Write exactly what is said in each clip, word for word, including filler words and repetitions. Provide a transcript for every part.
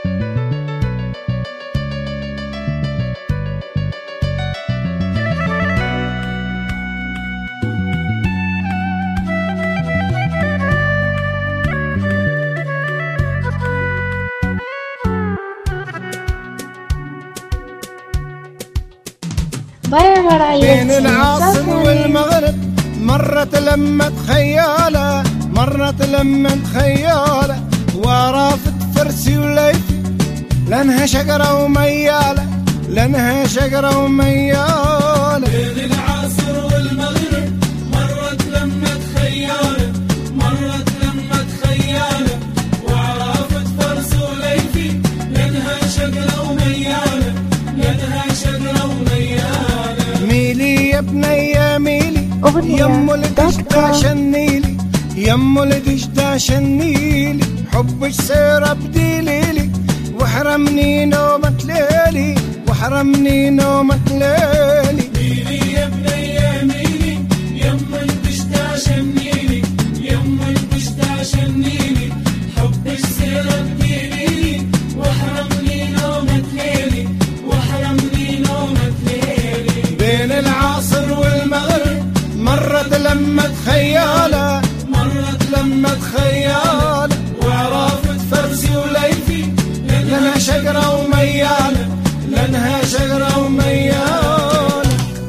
بين العاصر والمغرب مرت لمة خيالة، مرت لمة خيالة ورافت فرسي وليفي، لانها شقرة وميالة، لانها شقرة وميالة. بين العاصر والمغرب مرت لمة خيالة، مرت لمة خيالة وعرفت فرسي وليفي، لانها شقرة وميالة، لانها شقرة وميالة. ميلي يا بنية ميلي يم الدشدة شنيلي، يم الدشدة شنيلي، حبك سيرة بديليلي، وحرمني نومة ليلي، وحرمني نومة ليلي. ميلي يا بنية ميلي يم الدشدة شنيلي، يم الدشدة شنيلي، حبك سيرة بديليلي، وحرمني نومة ليلي، وحرمني نومة ليلي. بين العاصر والمغرب مرت لمة خيالة، مرت لمة خيالة وعرفت فرسي وليفي، لانها شقرة وميالة، لانها شقرة وميالة.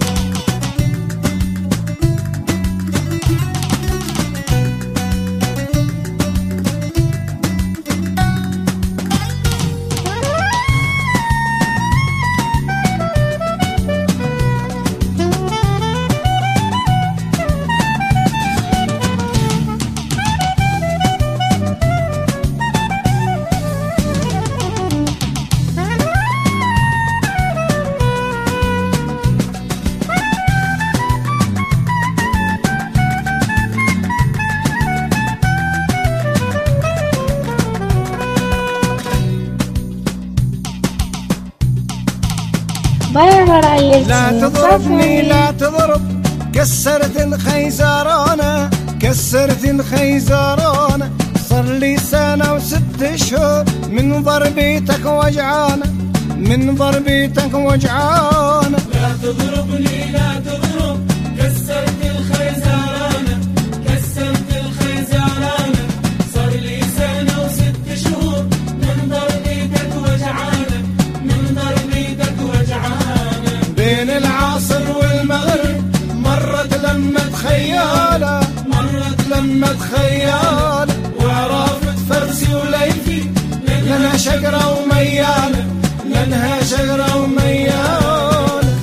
لا تضربني لا تضرب، كسرت الخيزرانة، كسرت الخيزرانة، صار لي سنة وست اشهر من ضربيتك وجعانة، من ضربيتك وجعانة. لا تضربني لا تضرب، كسرت الخيزرانة، كسرت الخيزرانة، صار لي سنة وست شهور من ضربيتك وجعانة، من ضربيتك وجعانة. بين العاصر والمغرب مرت لمة خيالة، مرت لمة خيالة وعرفت فرسي وليفي، لانها شقرة وميالة، لانها شقرة وميالة.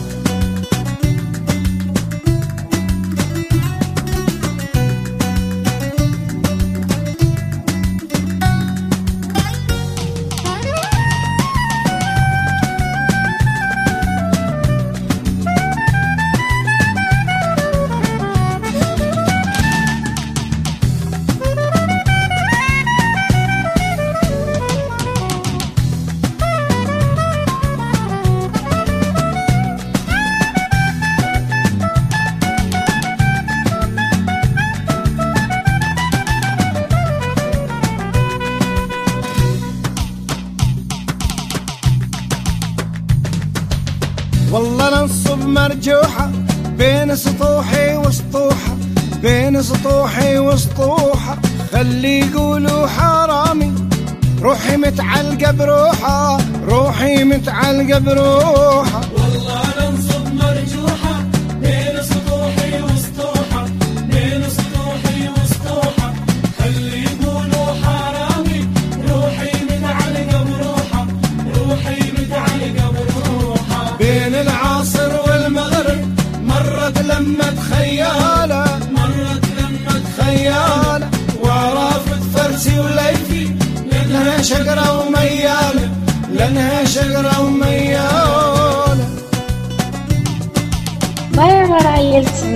والله لنصب مرجوحة بين سطوحي وسطوحة، بين سطوحي وسطوحة، خلي يقولوا حرامي، روحي متعلقة بروحة، روحي متعلقة بروحة. والله لنصب مرجوحة بين سطوحي وسطوحة، بين سطوحي وسطوحة، خلي يقولوا حرامي، روحي متعلقة بروحة، روحي متعلقة بروحة. بين العاصر والمغرب مرت لمة خيالة، مرت لمة خيالة وعرفت فرسي وليفي، لانها شقرة وميالة، لانها شقرة وميالة. Bye bye.